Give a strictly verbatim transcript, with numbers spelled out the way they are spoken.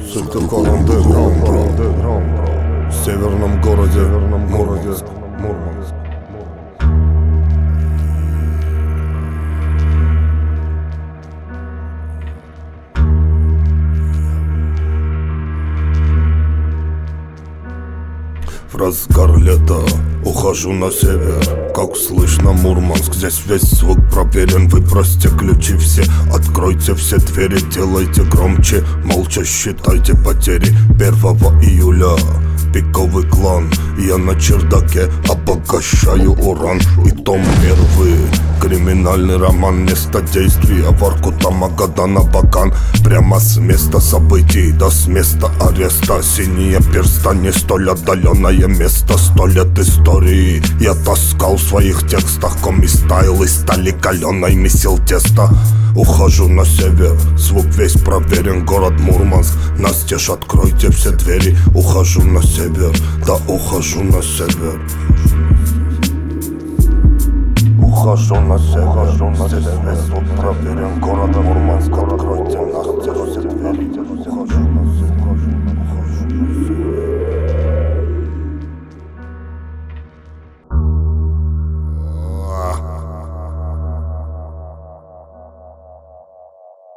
Сыктывкар андеграунд, бро. В северном городе Мурманск. Мурманск. В разгар лета ухожу на север. Как слышно, Мурманск, здесь весь звук проверен. Вы бросьте ключи все, откройте все двери, делайте громче, молча считайте потери. Первого июля пиковый клан, я на чердаке обогащаю уран. И том первый криминальный роман, место действия Воркута, Магадана, Бакан. Прямо с места событий до с места ареста. Синие перста, не столь отдаленное место. Сто лет истории я таскал в своих текстах. Коми-стайл из стали каленой месил тесто. Ухожу на север, звук весь проверен. Город Мурманск, настежь, откройте все двери. Ухожу на север, да ухожу на север. Ухожу на север, здесь весь звук проверен. Город Мурманск.